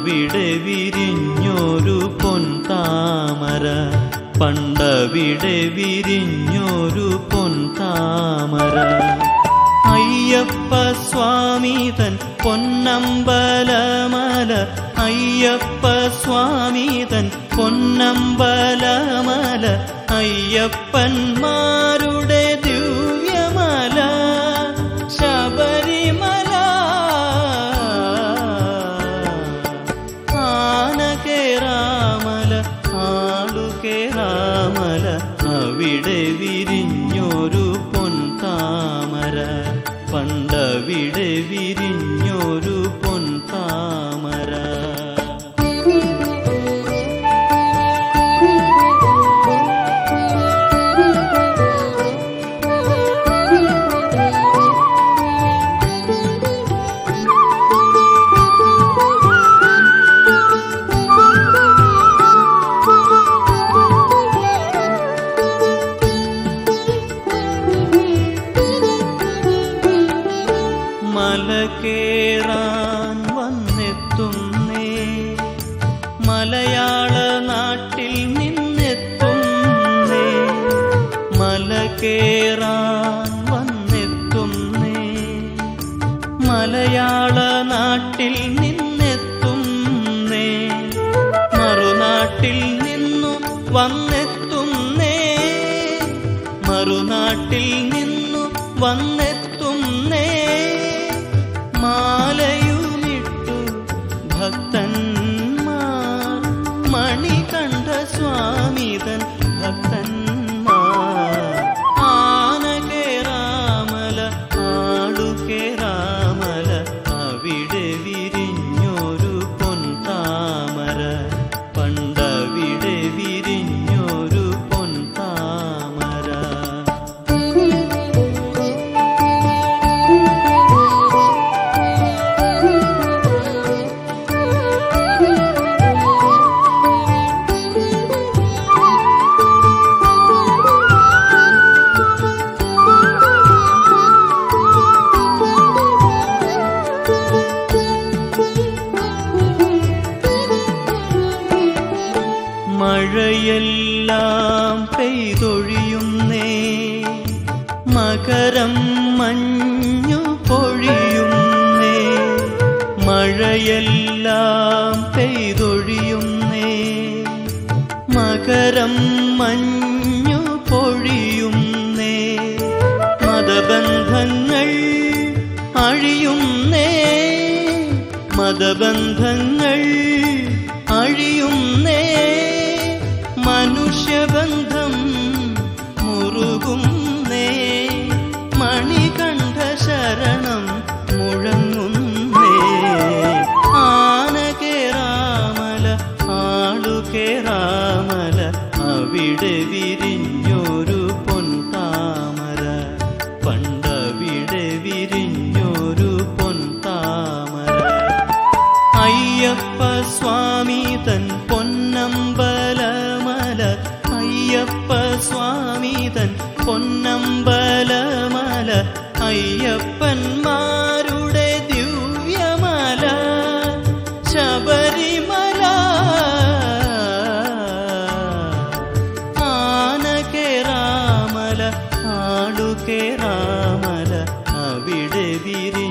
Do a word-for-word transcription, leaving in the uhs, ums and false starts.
അവിടെ വിരിഞ്ഞൊരു പൊൻതാമര, പണ്ടവിടെ വിരിഞ്ഞൊരു പൊൻതാമര. അയ്യപ്പ സ്വാമി തൻ പൊന്നമ്പലമല, അയ്യപ്പ സ്വാമി തൻ പൊന്നമ്പലമല, അയ്യപ്പന്മാരുടെ ദിവ്യമല ശബരിമല. ആനകേറാമല ആളുകേറാമല, അവിടെ വിരിഞ്ഞൊരു പൊൻതാമര, പണ്ടവിടെ വിരിഞ്ഞൊരു പൊൻതാമര. മല കേറാൻ വന്നെത്തുന്നേ, മലയാള നാട്ടിൽ നിന്നെത്തുന്നേ, മല കേറാൻ വന്നെത്തുന്നേ, മലയാള നാട്ടിൽ നിന്നെത്തുന്നേ, മറുനാട്ടിൽ നിന്നു വന്നെത്തുന്നേ, മറുനാട്ടിൽ നിന്നു വന്നെത്തുന്നേ. മാലയുമിട്ടു ഭക്തന്മാർ, മണികണ്ഠ സ്വാമിതൻ ഭക്തന്മാർ. ആനകേറാമല ആളുകേറാമല, അവിടെ വിരിഞ്ഞൊരു പൊൻതാമര, പണ്ടവിടെ വിരിഞ്ഞൊരു പൊൻതാമര. മഴയെല്ലാം പെയ്തൊഴിയുന്നേ, മകരം മഞ്ഞു പൊഴിയുന്നേ, മഴയെല്ലാം പെയ്തൊഴിയുന്നേ, മകരം മഞ്ഞു പൊഴിയുന്നേ. മതബന്ധങ്ങൾ അഴിയുന്നേ, മതബന്ധങ്ങൾ അഴിയുന്നേ, മനുഷ്യബന്ധം മുറുകുന്നേ, മണികണ്ഠ ശരണം മുഴങ്ങുന്നേ. ആനകേറാമല ആളുകേറാമല, അവിടെ വിരിഞ്ഞൊരു പൊൻതാമര, പണ്ടവിടെ വിരിഞ്ഞൊരു പൊൻതാമര. അയ്യപ്പ സ്വാമി തൻ പൊന്നമ്പലമല, അയ്യപ്പ സ്വാമി തൻ പൊന്നമ്പലമല, അയ്യപ്പന്മാരുടെ ദിവ്യമല ശബരിമല. ആനകേറാമല ആളുകേറാമല, അവിടെ വിരി